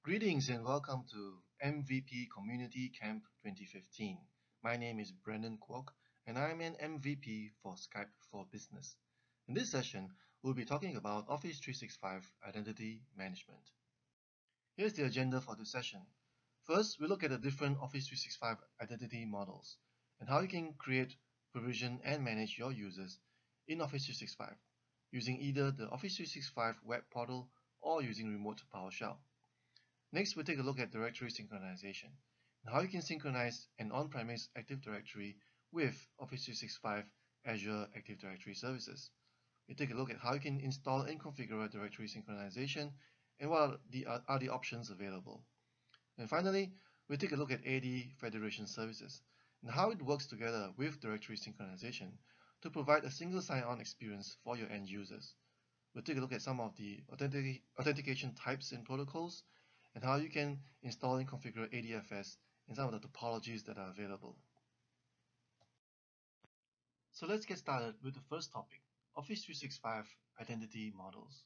Greetings and welcome to MVP Community Camp 2015. My name is Brendan Kwok and I'm an MVP for Skype for Business. In this session, we'll be talking about Office 365 Identity Management. Here's the agenda for this session. First, we'll look at the different Office 365 identity models and how you can create, provision, and manage your users in Office 365 using either the Office 365 web portal or using remote PowerShell. Next, we'll take a look at directory synchronization and how you can synchronize an on-premise Active Directory with Office 365 Azure Active Directory services. We'll take a look at how you can install and configure directory synchronization and what are the options available. And finally, we'll take a look at AD Federation services and how it works together with directory synchronization to provide a single sign-on experience for your end users. We'll take a look at some of the authentication types and protocols and how you can install and configure ADFS and some of the topologies that are available. So let's get started with the first topic, Office 365 Identity Models.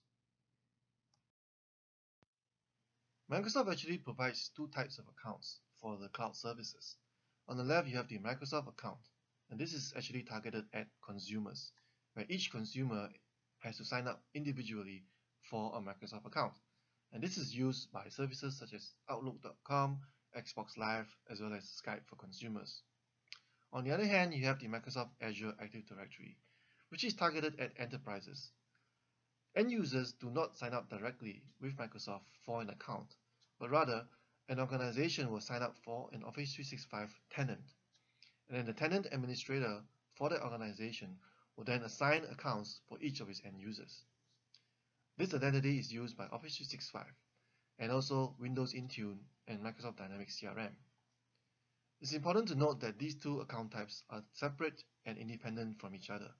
Microsoft actually provides two types of accounts for the cloud services. On the left, you have the Microsoft account, and this is actually targeted at consumers, where each consumer has to sign up individually for a Microsoft account. And this is used by services such as Outlook.com, Xbox Live, as well as Skype for consumers. On the other hand, you have the Microsoft Azure Active Directory, which is targeted at enterprises. End users do not sign up directly with Microsoft for an account, but rather an organization will sign up for an Office 365 tenant. And then the tenant administrator for that organization will then assign accounts for each of its end users. This identity is used by Office 365 and also Windows Intune and Microsoft Dynamics CRM. It's important to note that these two account types are separate and independent from each other.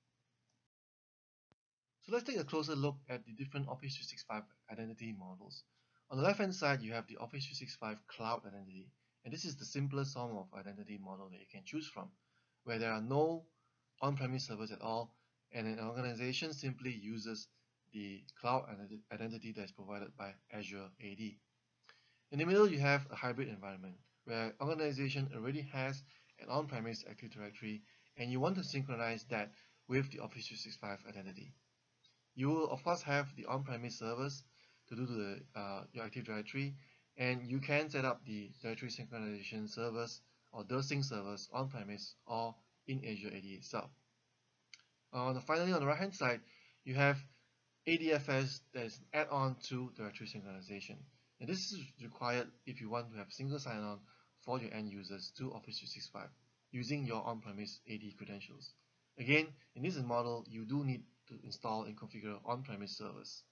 So let's take a closer look at the different Office 365 identity models. On the left-hand side, you have the Office 365 Cloud Identity, and this is the simplest form of identity model that you can choose from, where there are no on-premise servers at all, and an organization simply uses the cloud identity that is provided by Azure AD. In the middle, you have a hybrid environment, where organization already has an on-premise Active Directory, and you want to synchronize that with the Office 365 identity. You will of course have the on-premise servers to do your Active Directory, and you can set up the directory synchronization servers or the sync servers on-premise or in Azure AD itself. Finally, on the right-hand side, you have ADFS that is an add-on to directory synchronization. And this is required if you want to have single sign-on for your end users to Office 365 using your on-premise AD credentials. Again, in this model, you do need to install and configure on-premise servers.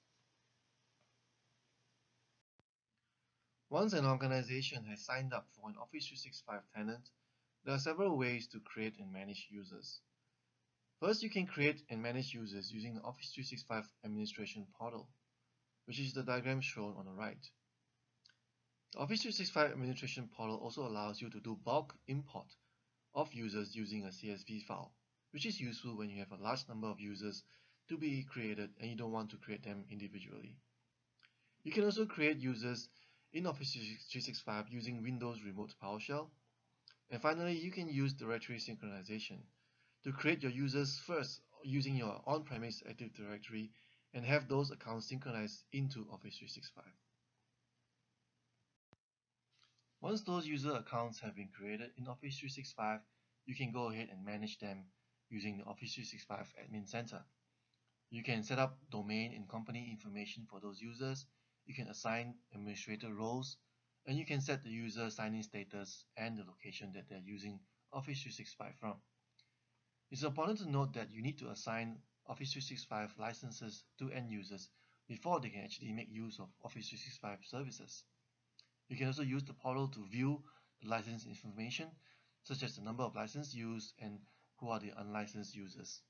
Once an organization has signed up for an Office 365 tenant, there are several ways to create and manage users. First, you can create and manage users using the Office 365 Administration Portal, which is the diagram shown on the right. The Office 365 Administration Portal also allows you to do bulk import of users using a CSV file, which is useful when you have a large number of users to be created and you don't want to create them individually. You can also create users in Office 365 using Windows Remote PowerShell. And finally, you can use directory synchronization to create your users first using your on-premise Active Directory and have those accounts synchronized into Office 365. Once those user accounts have been created in Office 365, you can go ahead and manage them using the Office 365 Admin Center. You can set up domain and company information for those users, you can assign administrator roles, and you can set the user sign-in status and the location that they're using Office 365 from. It's important to note that you need to assign Office 365 licenses to end users before they can actually make use of Office 365 services. You can also use the portal to view the license information, such as the number of license used and who are the unlicensed users.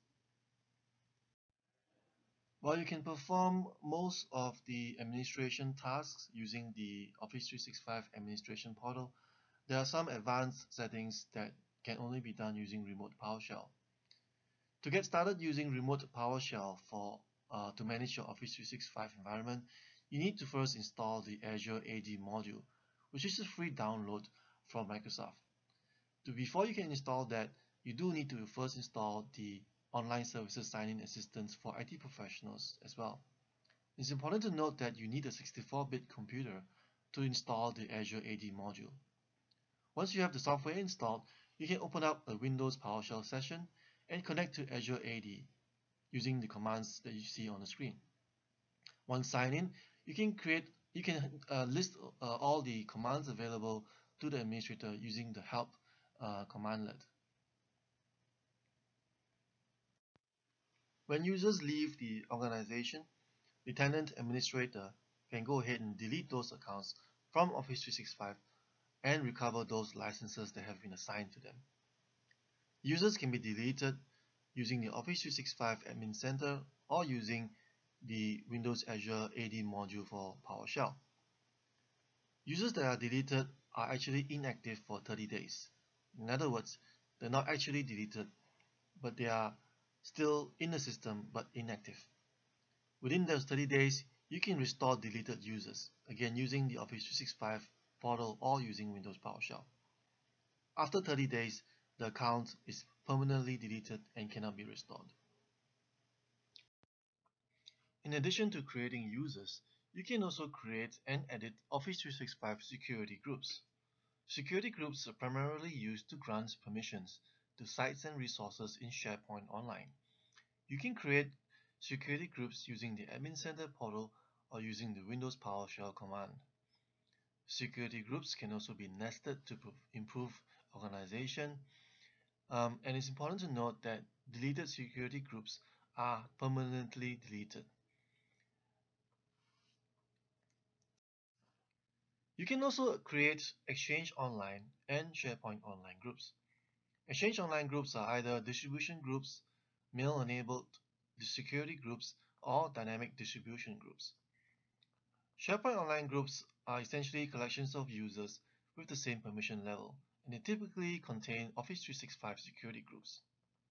While you can perform most of the administration tasks using the Office 365 Administration Portal, there are some advanced settings that can only be done using Remote PowerShell. To get started using Remote PowerShell to manage your Office 365 environment, you need to first install the Azure AD module, which is a free download from Microsoft. Before you can install that, you do need to first install the Online Services Sign-in Assistance for IT professionals as well. It's important to note that you need a 64-bit computer to install the Azure AD module. Once you have the software installed, you can open up a Windows PowerShell session and connect to Azure AD using the commands that you see on the screen. Once signed in, you can list all the commands available to the administrator using the help commandlet. When users leave the organization, the tenant administrator can go ahead and delete those accounts from Office 365 and recover those licenses that have been assigned to them. Users can be deleted using the Office 365 Admin Center or using the Windows Azure AD module for PowerShell. Users that are deleted are actually inactive for 30 days. In other words, they're not actually deleted, but they are still in the system but inactive. Within those 30 days, you can restore deleted users, again using the Office 365 portal or using Windows PowerShell. After 30 days, the account is permanently deleted and cannot be restored. In addition to creating users, you can also create and edit Office 365 security groups. Security groups are primarily used to grant permissions to sites and resources in SharePoint Online. You can create security groups using the Admin Center portal or using the Windows PowerShell command. Security groups can also be nested to improve organization, and it's important to note that deleted security groups are permanently deleted. You can also create Exchange Online and SharePoint Online groups. Exchange Online groups are either distribution groups, mail-enabled security groups, or dynamic distribution groups. SharePoint Online groups are essentially collections of users with the same permission level, and they typically contain Office 365 security groups.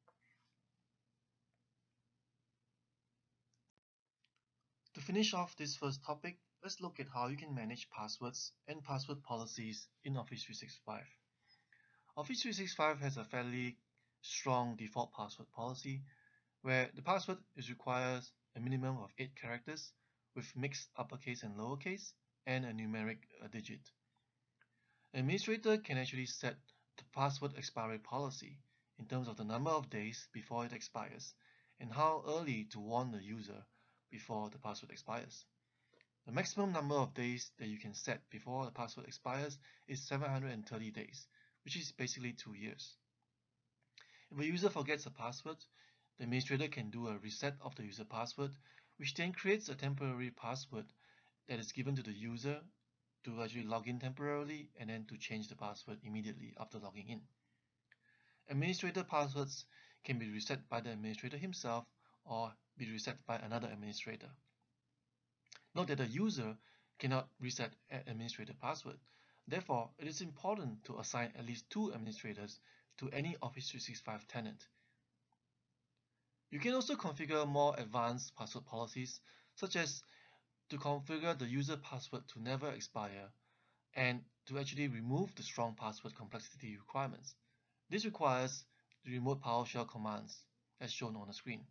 To finish off this first topic, let's look at how you can manage passwords and password policies in Office 365. Office 365 has a fairly strong default password policy where the password requires a minimum of 8 characters with mixed uppercase and lowercase and a numeric digit. An administrator can actually set the password expiry policy in terms of the number of days before it expires and how early to warn the user before the password expires. The maximum number of days that you can set before the password expires is 730 days, which is basically 2 years. If a user forgets a password, the administrator can do a reset of the user password, which then creates a temporary password that is given to the user to actually log in temporarily and then to change the password immediately after logging in. Administrator passwords can be reset by the administrator himself or be reset by another administrator. Note that the user cannot reset an administrator password. Therefore, it is important to assign at least 2 administrators to any Office 365 tenant. You can also configure more advanced password policies, such as to configure the user password to never expire and to actually remove the strong password complexity requirements. This requires the remote PowerShell commands as shown on the screen.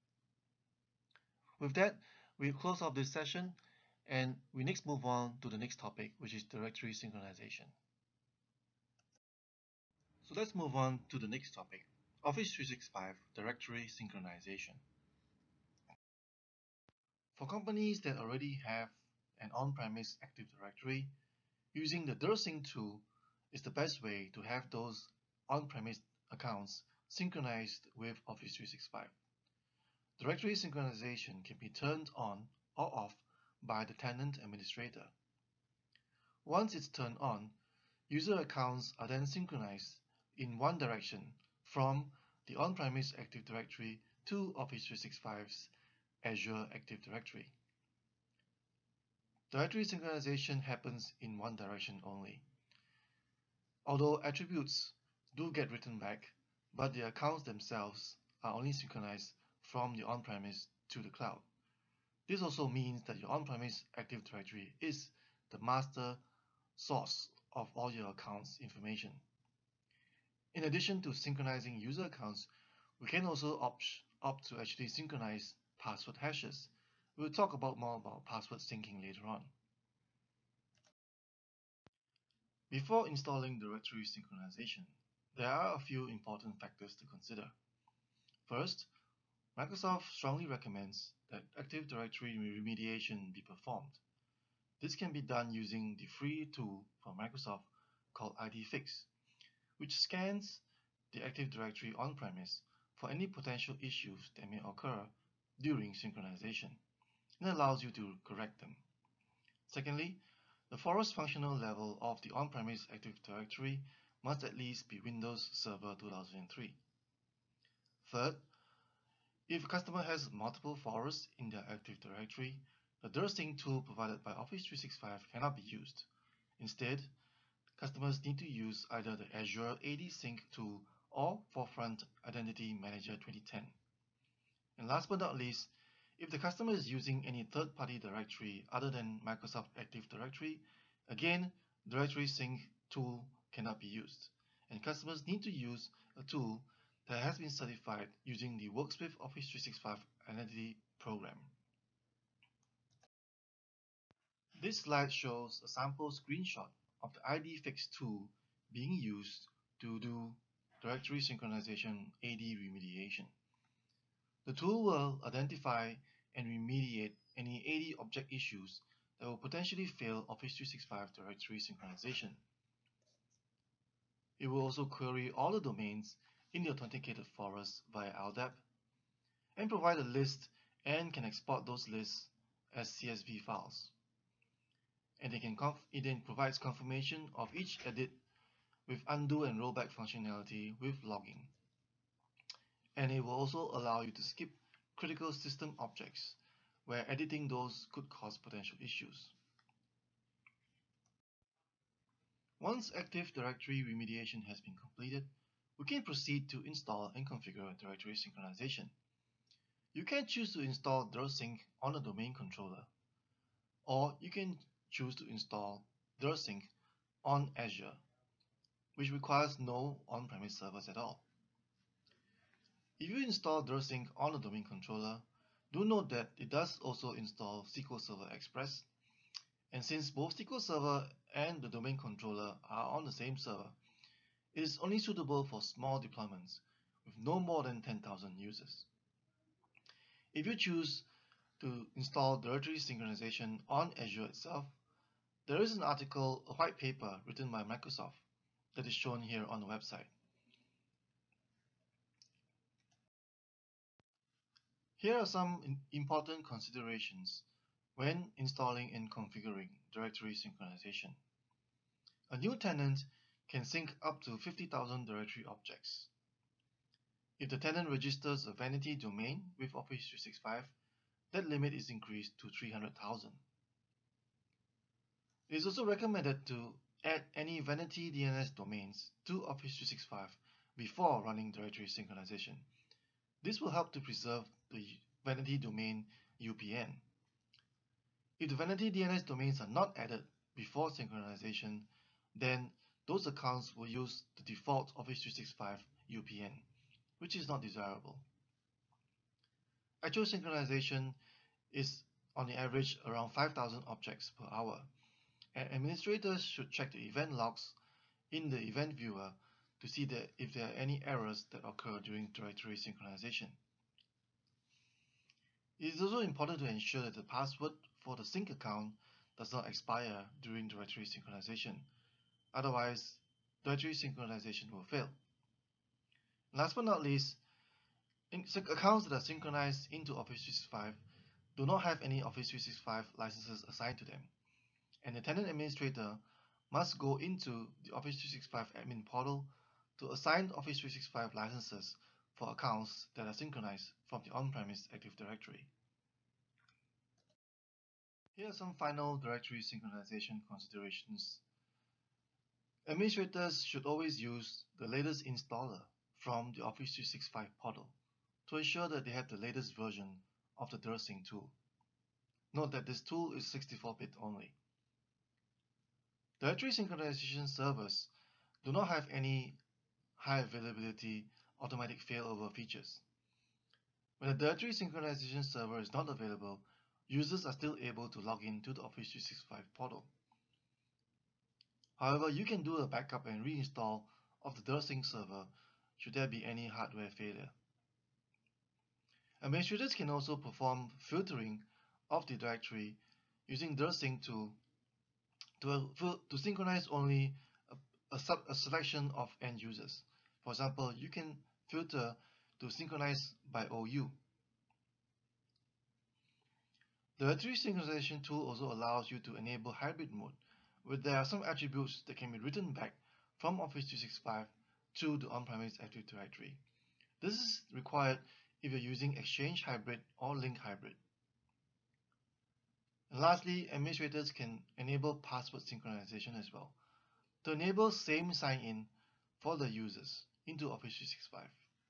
With that, we close off this session and we next move on to the next topic, which is directory synchronization. So let's move on to the next topic, Office 365 directory synchronization. For companies that already have an on-premise Active Directory, using the DirSync tool is the best way to have those on-premise accounts synchronized with Office 365. Directory synchronization can be turned on or off by the tenant administrator. Once it's turned on, user accounts are then synchronized in one direction from the on-premise Active Directory to Office 365's Azure Active Directory. Directory synchronization happens in one direction only. Although attributes do get written back, but the accounts themselves are only synchronized from the on-premise to the cloud. This also means that your on-premise Active Directory is the master source of all your accounts information. In addition to synchronizing user accounts, we can also opt to actually synchronize password hashes. We'll talk more about password syncing later on. Before installing directory synchronization, there are a few important factors to consider. First, Microsoft strongly recommends that Active Directory remediation be performed. This can be done using the free tool from Microsoft called IDFix, which scans the Active Directory on-premise for any potential issues that may occur during synchronization and allows you to correct them. Secondly, the forest functional level of the on-premise Active Directory must at least be Windows Server 2003. Third, if a customer has multiple forests in their Active Directory, the DirSync tool provided by Office 365 cannot be used. Instead, customers need to use either the Azure AD Sync tool or Forefront Identity Manager 2010. And last but not least, if the customer is using any third-party directory other than Microsoft Active Directory, again, Directory Sync tool cannot be used, and customers need to use a tool that has been certified using the Works with Office 365 Identity program. This slide shows a sample screenshot of the IDFix tool being used to do directory synchronization AD remediation. The tool will identify and remediate any AD object issues that will potentially fail Office 365 directory synchronization. It will also query all the domains in the authenticated forest via LDAP and provide a list and can export those lists as CSV files. And it then provides confirmation of each edit with undo and rollback functionality with logging. And it will also allow you to skip critical system objects where editing those could cause potential issues. Once Active Directory remediation has been completed, we can proceed to install and configure directory synchronization. You can choose to install DirSync on a domain controller, or you can choose to install DirSync on Azure, which requires no on-premise servers at all. If you install DirSync on a domain controller, do note that it does also install SQL Server Express, and since both SQL Server and the domain controller are on the same server, it is only suitable for small deployments with no more than 10,000 users. If you choose to install directory synchronization on Azure itself, there is an article, a white paper written by Microsoft that is shown here on the website. Here are some important considerations when installing and configuring directory synchronization. A new tenant can sync up to 50,000 directory objects. If the tenant registers a vanity domain with Office 365, that limit is increased to 300,000. It is also recommended to add any vanity DNS domains to Office 365 before running directory synchronization. This will help to preserve the vanity domain UPN. If the vanity DNS domains are not added before synchronization, then those accounts will use the default Office 365 UPN, which is not desirable. Actual synchronization is on the average around 5,000 objects per hour, and administrators should check the event logs in the event viewer to see if there are any errors that occur during directory synchronization. It is also important to ensure that the password for the sync account does not expire during directory synchronization. Otherwise, directory synchronization will fail. Last but not least, accounts that are synchronized into Office 365 do not have any Office 365 licenses assigned to them, and the tenant administrator must go into the Office 365 admin portal to assign Office 365 licenses for accounts that are synchronized from the on-premise Active Directory. Here are some final directory synchronization considerations. Administrators should always use the latest installer from the Office 365 portal to ensure that they have the latest version of the DirSync tool. Note that this tool is 64-bit only. Directory synchronization servers do not have any high availability automatic failover features. When a directory synchronization server is not available, users are still able to log in to the Office 365 portal. However, you can do a backup and reinstall of the DirSync server should there be any hardware failure. Administrators can also perform filtering of the directory using DirSync to synchronize only a selection of end users. For example, you can filter to synchronize by OU. The directory synchronization tool also allows you to enable hybrid mode, where there are some attributes that can be written back from Office 365 to the on-premise Active Directory. This is required if you're using Exchange Hybrid or Link Hybrid. And lastly, administrators can enable password synchronization as well to enable same sign-in for the users into Office 365.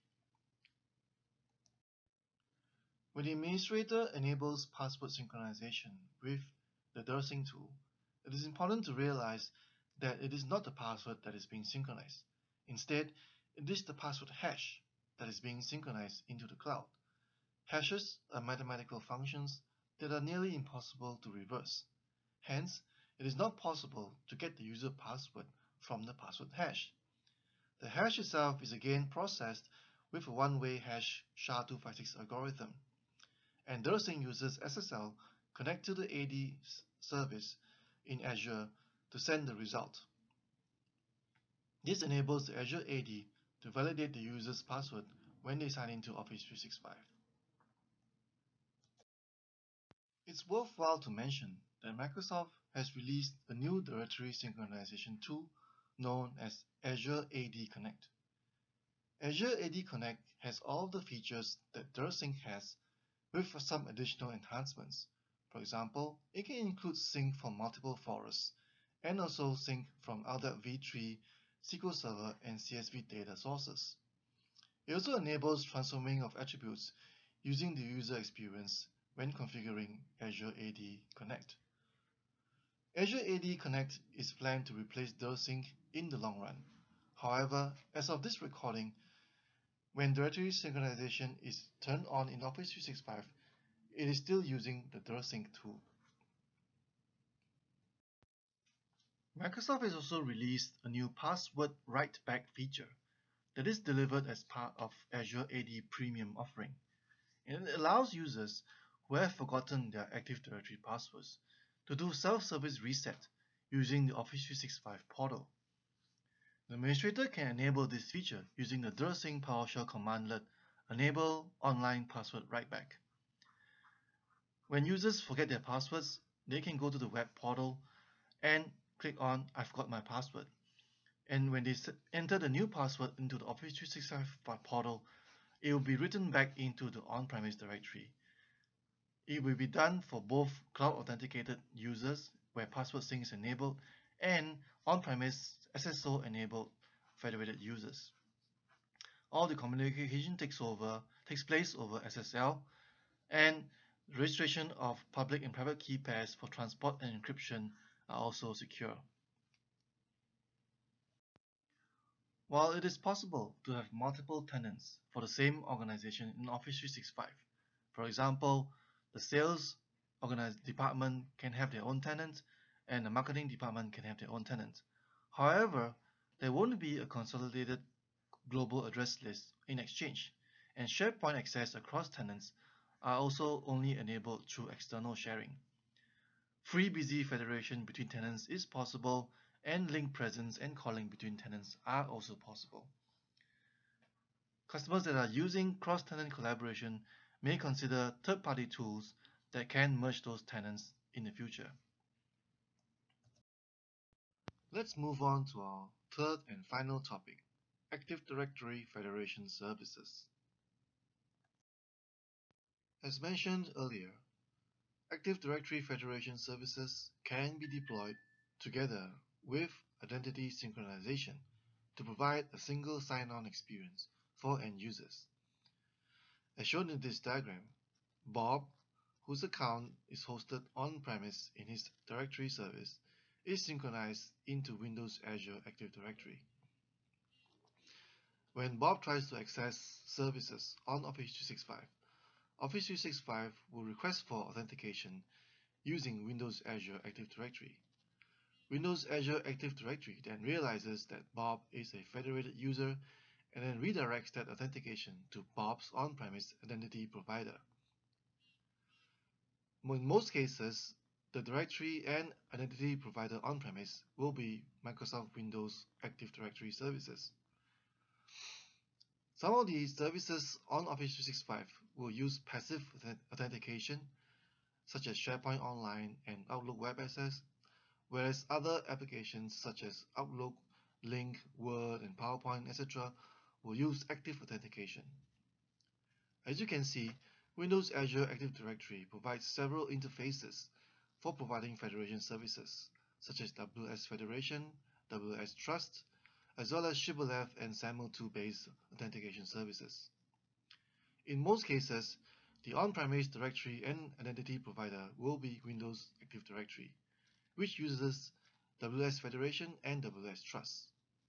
When the administrator enables password synchronization with the DirSync tool, it is important to realize that it is not the password that is being synchronized. Instead, it is the password hash that is being synchronized into the cloud. Hashes are mathematical functions that are nearly impossible to reverse. Hence, it is not possible to get the user password from the password hash. The hash itself is again processed with a one-way hash SHA-256 algorithm, and DirSync uses SSL connect to the AD service in Azure to send the result. This enables the Azure AD to validate the user's password when they sign into Office 365. It's worthwhile to mention that Microsoft has released a new directory synchronization tool known as Azure AD Connect. Azure AD Connect has all of the features that DirSync has with some additional enhancements. For example, it can include sync from multiple forests and also sync from LDAP v3, SQL Server, and CSV data sources. It also enables transforming of attributes using the user experience when configuring Azure AD Connect. Azure AD Connect is planned to replace DirSync in the long run. However, as of this recording, when directory synchronization is turned on in Office 365, it is still using the DirSync tool. Microsoft has also released a new password write-back feature that is delivered as part of Azure AD Premium offering, and it allows users who have forgotten their Active Directory passwords to do self-service reset using the Office 365 portal. The administrator can enable this feature using the DirSync PowerShell commandlet enable online password write-back. When users forget their passwords, they can go to the web portal and click on I forgot my password. And when they enter the new password into the Office 365 portal, it will be written back into the on-premise directory. It will be done for both cloud authenticated users where password sync is enabled and on-premise SSO enabled federated users. All the communication takes place over SSL, and registration of public and private key pairs for transport and encryption are also secure. While it is possible to have multiple tenants for the same organization in Office 365, for example, the sales department can have their own tenant and the marketing department can have their own tenant. However, there won't be a consolidated global address list in Exchange, and SharePoint access across tenants are also only enabled through external sharing. FreeBSD federation between tenants is possible, and link presence and calling between tenants are also possible. Customers that are using cross-tenant collaboration may consider third-party tools that can merge those tenants in the future. Let's move on to our third and final topic, Active Directory Federation Services. As mentioned earlier, Active Directory Federation Services can be deployed together with identity synchronization to provide a single sign-on experience for end users. As shown in this diagram, Bob, whose account is hosted on-premise in his directory service is synchronized into Windows Azure Active Directory. When Bob tries to access services on Office 365, Office 365 will request for authentication using Windows Azure Active Directory. Windows Azure Active Directory then realizes that Bob is a federated user and then redirects that authentication to Bob's on-premise identity provider. In most cases, the directory and identity provider on-premise will be Microsoft Windows Active Directory services. Some of these services on Office 365 will use passive authentication, such as SharePoint Online and Outlook Web Access, whereas other applications such as Outlook, Lync, Word, and PowerPoint, etc. will use active authentication. As you can see, Windows Azure Active Directory provides several interfaces for providing federation services, such as WS Federation, WS Trust, as well as Shibboleth and SAML2-based authentication services. In most cases, the on-premise directory and identity provider will be Windows Active Directory, which uses WS Federation and WS Trust.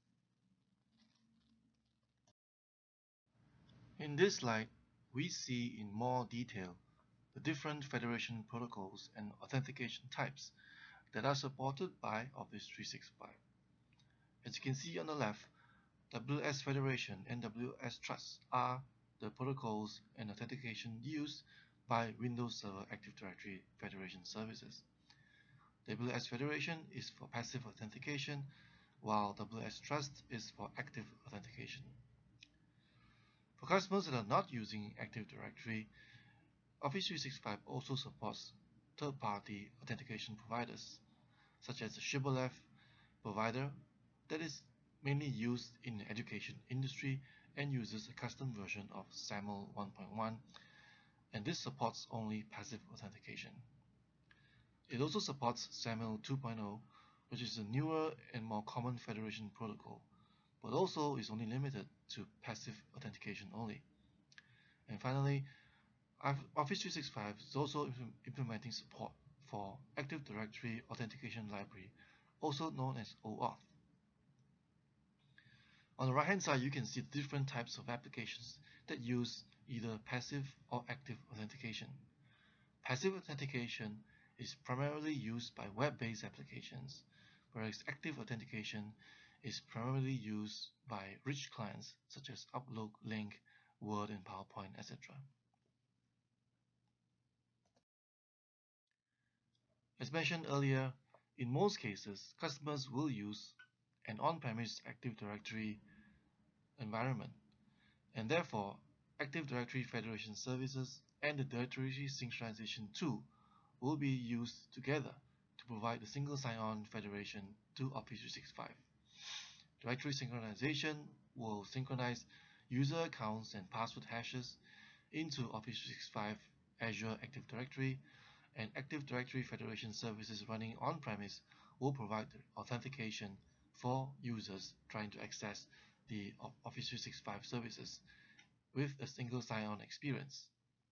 In this slide, we see in more detail the different federation protocols and authentication types that are supported by Office 365. As you can see on the left, WS Federation and WS Trust are the protocols and authentication used by Windows Server Active Directory Federation services. WS Federation is for passive authentication, while WS Trust is for active authentication. For customers that are not using Active Directory, Office 365 also supports third-party authentication providers, such as the Shibboleth provider that is mainly used in the education industry and uses a custom version of SAML 1.1, and this supports only passive authentication. It also supports SAML 2.0, which is a newer and more common federation protocol, but also is only limited to passive authentication only. And finally, Office 365 is also implementing support for Active Directory Authentication Library, also known as OAuth. On the right-hand side, you can see different types of applications that use either passive or active authentication. Passive authentication is primarily used by web-based applications, whereas active authentication is primarily used by rich clients such as Outlook, Lync, Word, and PowerPoint, etc. As mentioned earlier, in most cases, customers will use an on-premise Active Directory environment, and therefore Active Directory Federation services and the Directory Synchronization tool will be used together to provide a single sign-on federation to Office 365. Directory synchronization will synchronize user accounts and password hashes into Office 365 Azure Active Directory, and Active Directory Federation services running on-premise will provide authentication for users trying to access the Office 365 services with a single sign-on experience.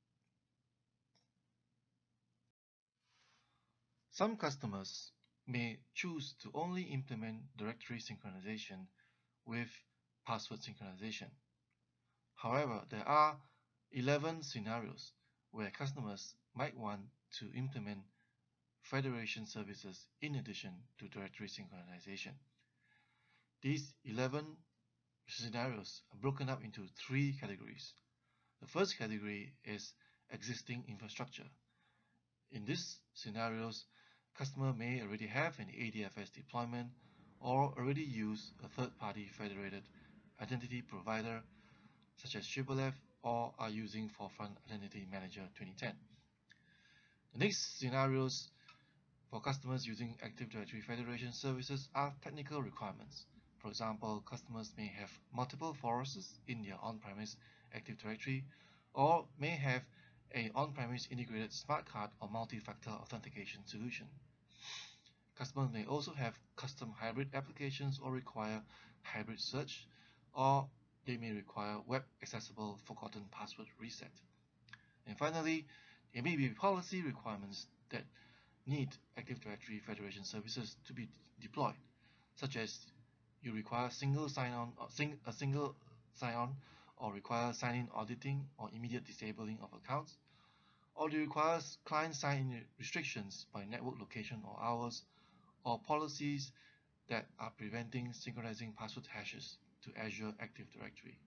Some customers may choose to only implement directory synchronization with password synchronization. However, there are 11 scenarios where customers might want to implement federation services in addition to directory synchronization. These 11 scenarios are broken up into 3 categories. The first category is existing infrastructure. In these scenarios, customer may already have an ADFS deployment or already use a third-party federated identity provider such as Shibboleth or are using Forefront Identity Manager 2010. The next scenarios for customers using Active Directory Federation services are technical requirements. For example, customers may have multiple foruses in their on-premise Active Directory or may have an on-premise integrated smart card or multi-factor authentication solution. Customers may also have custom hybrid applications or require hybrid search, or they may require web accessible forgotten password reset. And finally, It may be policy requirements that need Active Directory federation services to be deployed, such as you require single sign-on or a single sign-on, or require sign-in auditing or immediate disabling of accounts, or it requires client sign-in restrictions by network location or hours, or policies that are preventing synchronizing password hashes to Azure Active Directory.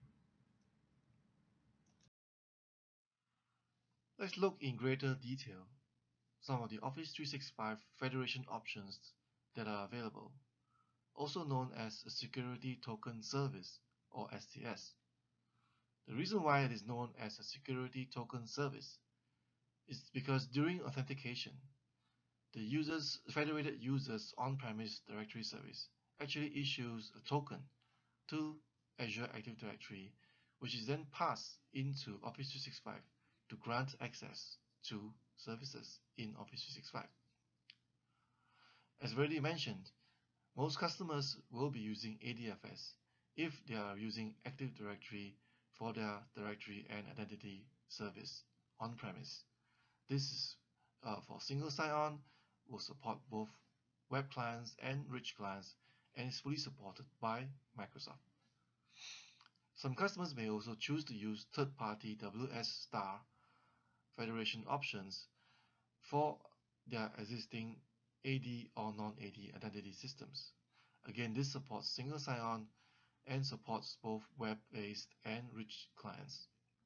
Let's look in greater detail some of the Office 365 federation options that are available, also known as a Security Token Service or STS. The reason why it is known as a Security Token Service is because during authentication, the federated users on-premise directory service actually issues a token to Azure Active Directory, which is then passed into Office 365 to grant access to services in Office 365. As already mentioned, most customers will be using ADFS if they are using Active Directory for their directory and identity service on-premise. This is for single sign-on, will support both web clients and rich clients, and is fully supported by Microsoft. Some customers may also choose to use third-party WS Star federation options for their existing AD or non-AD identity systems. Again, this supports single sign-on and supports both web-based and rich clients.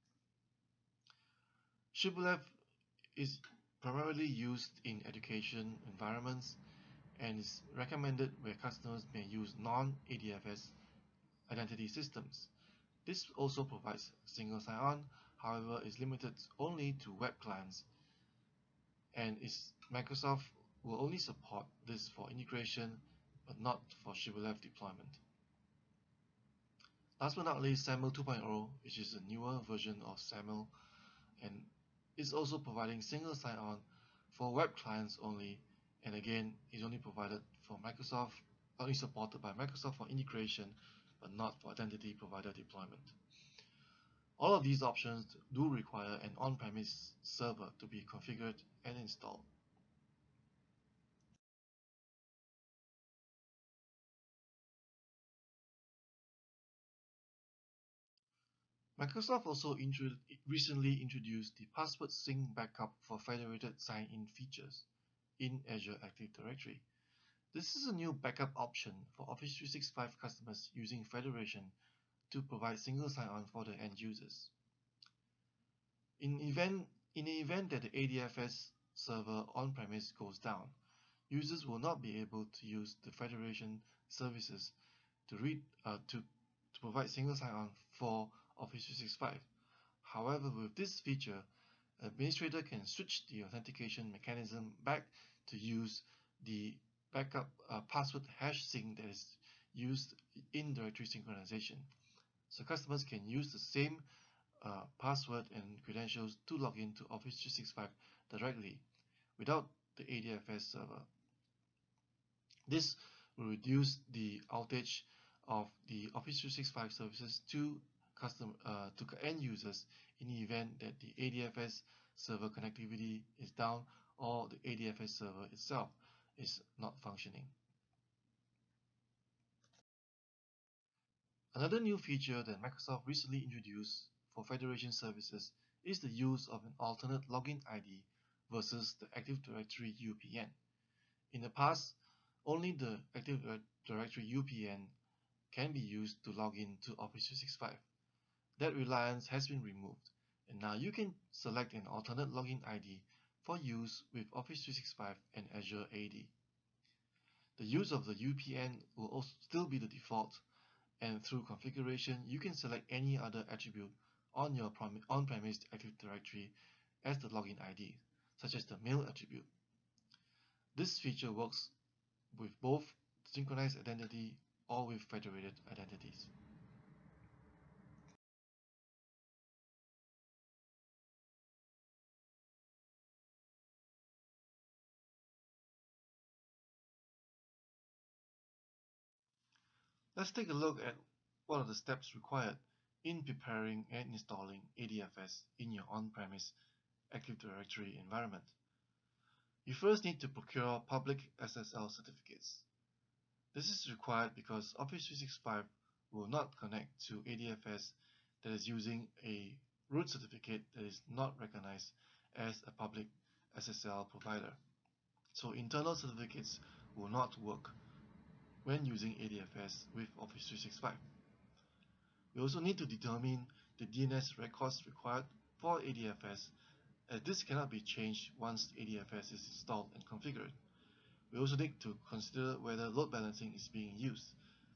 Shibboleth is primarily used in education environments and is recommended where customers may use non-ADFS identity systems. This also provides single sign-on, however, is limited only to web clients, and Microsoft will only support this for integration but not for Shibboleth deployment. Last but not least, SAML 2.0, which is a newer version of SAML, and is also providing single sign-on for web clients only, and again is only provided for Microsoft, only supported by Microsoft for integration, but not for identity provider deployment. All of these options do require an on-premise server to be configured and installed. Microsoft also recently introduced the password sync backup for federated sign-in features in Azure Active Directory. This is a new backup option for Office 365 customers using federation to provide single sign-on for their end users. In the event that the ADFS server on-premise goes down, users will not be able to use the federation services to provide single sign-on for Office 365. However, with this feature, administrator can switch the authentication mechanism back to use the backup password hash sync that is used in directory synchronization. So customers can use the same password and credentials to log into Office 365 directly without the ADFS server. This will reduce the outage of the Office 365 services to end users in the event that the ADFS server connectivity is down or the ADFS server itself is not functioning. Another new feature that Microsoft recently introduced for federation services is the use of an alternate login ID versus the Active Directory UPN. In the past, only the Active Directory UPN can be used to log in to Office 365. That reliance has been removed, and now you can select an alternate login ID for use with Office 365 and Azure AD. The use of the UPN will also still be the default, and through configuration, you can select any other attribute on your on-premise Active Directory as the login ID, such as the mail attribute. This feature works with both synchronized identity or with federated identities. Let's take a look at what are the steps required in preparing and installing ADFS in your on-premise Active Directory environment. You first need to procure public SSL certificates. This is required because Office 365 will not connect to ADFS that is using a root certificate that is not recognized as a public SSL provider. So internal certificates will not work when using ADFS with Office 365. We also need to determine the DNS records required for ADFS, as this cannot be changed once ADFS is installed and configured. We also need to consider whether load balancing is being used.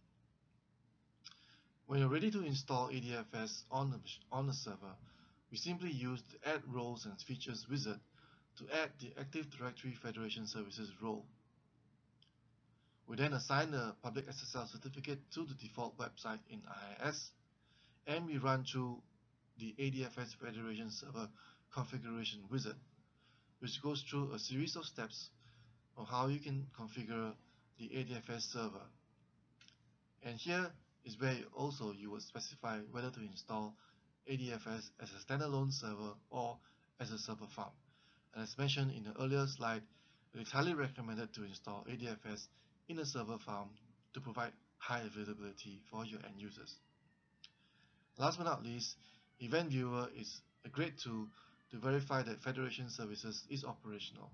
When you're ready to install ADFS on the server, we simply use the Add Roles and Features wizard to add the Active Directory Federation Services role. We then assign the public SSL certificate to the default website in IIS, and we run through the ADFS Federation Server configuration wizard, which goes through a series of steps on how you can configure the ADFS server. And here is where you will specify whether to install ADFS as a standalone server or as a server farm. And as mentioned in the earlier slide, it is highly recommended to install ADFS in a server farm to provide high availability for your end users. Last but not least, Event Viewer is a great tool to verify that Federation Services is operational.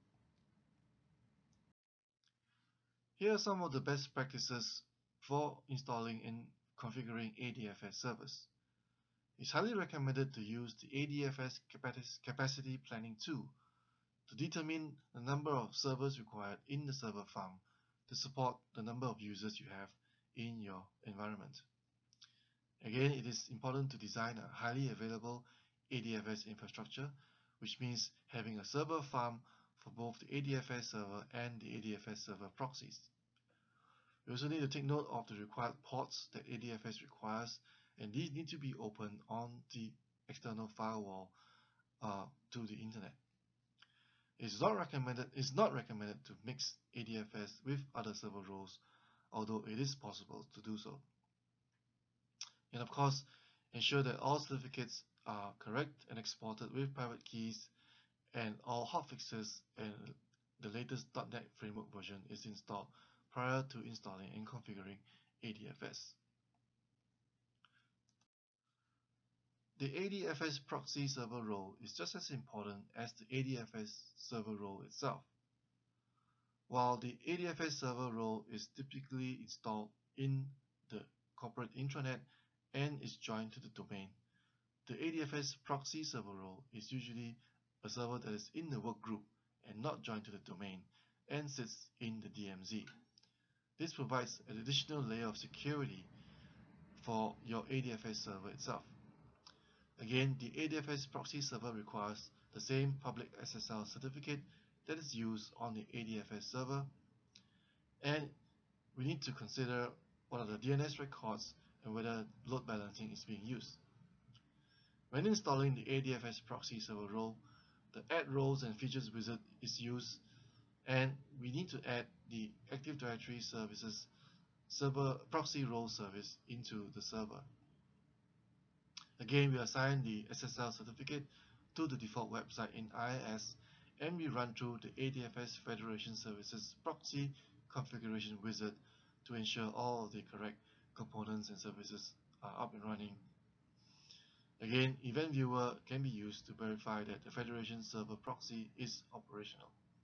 Here are some of the best practices for installing and configuring ADFS servers. It's highly recommended to use the ADFS capacity planning tool to determine the number of servers required in the server farm to support the number of users you have in your environment. Again, it is important to design a highly available ADFS infrastructure, which means having a server farm for both the ADFS server and the ADFS server proxies. We also need to take note of the required ports that ADFS requires, and these need to be open on the external firewall to the internet. It's not recommended to mix ADFS with other server roles, although it is possible to do so. And of course, ensure that all certificates are correct and exported with private keys, and all hotfixes and the latest .NET Framework version is installed prior to installing and configuring ADFS. The ADFS proxy server role is just as important as the ADFS server role itself. While the ADFS server role is typically installed in the corporate intranet and is joined to the domain, the ADFS proxy server role is usually a server that is in the workgroup and not joined to the domain and sits in the DMZ. This provides an additional layer of security for your ADFS server itself. Again, the ADFS proxy server requires the same public SSL certificate that is used on the ADFS server, and we need to consider what are the DNS records and whether load balancing is being used. When installing the ADFS proxy server role, the Add Roles and Features wizard is used, and we need to add the Active Directory Services server proxy role service into the server. Again, we assign the SSL certificate to the default website in IIS, and we run through the ADFS Federation Services proxy configuration wizard to ensure all of the correct components and services are up and running. Again, Event Viewer can be used to verify that the Federation server proxy is operational.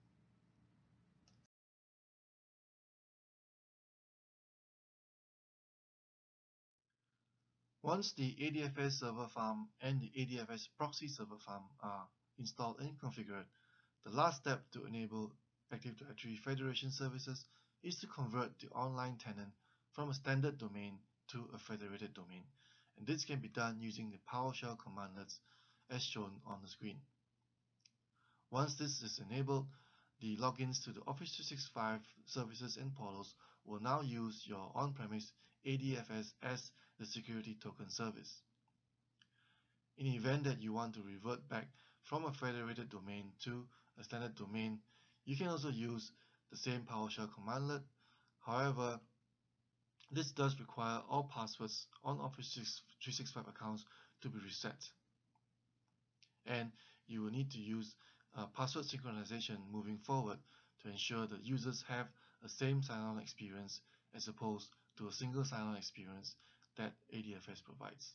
Once the ADFS server farm and the ADFS proxy server farm are installed and configured, the last step to enable Active Directory Federation services is to convert the online tenant from a standard domain to a federated domain, and this can be done using the PowerShell commandlets as shown on the screen. Once this is enabled, the logins to the Office 365 services and portals will now use your on-premise ADFS as the security token service. In the event that you want to revert back from a federated domain to a standard domain, you can also use the same PowerShell commandlet. However, this does require all passwords on Office 365 accounts to be reset. And you will need to use password synchronization moving forward to ensure that users have a same sign-on experience as opposed to a single sign-on experience that ADFS provides.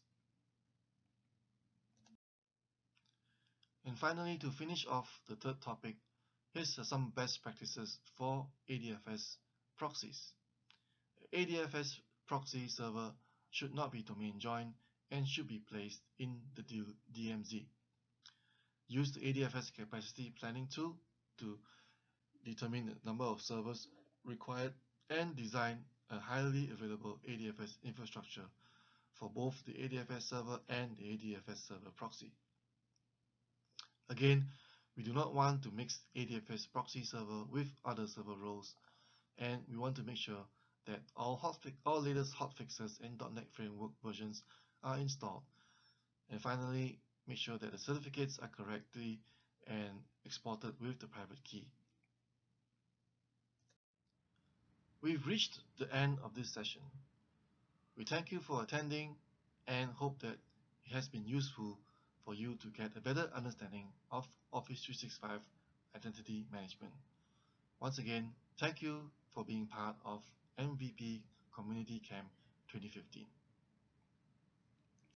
And finally, to finish off the third topic, here's some best practices for ADFS proxies. ADFS proxy server should not be domain joined and should be placed in the DMZ. Use the ADFS capacity planning tool to determine the number of servers required and design a highly available ADFS infrastructure for both the ADFS server and the ADFS server proxy. Again, we do not want to mix ADFS proxy server with other server roles, and we want to make sure that all latest hotfixes and .NET Framework versions are installed. And finally, make sure that the certificates are correctly and exported with the private key. We've reached the end of this session. We thank you for attending and hope that it has been useful for you to get a better understanding of Office 365 identity management. Once again, thank you for being part of MVP Community Camp 2015.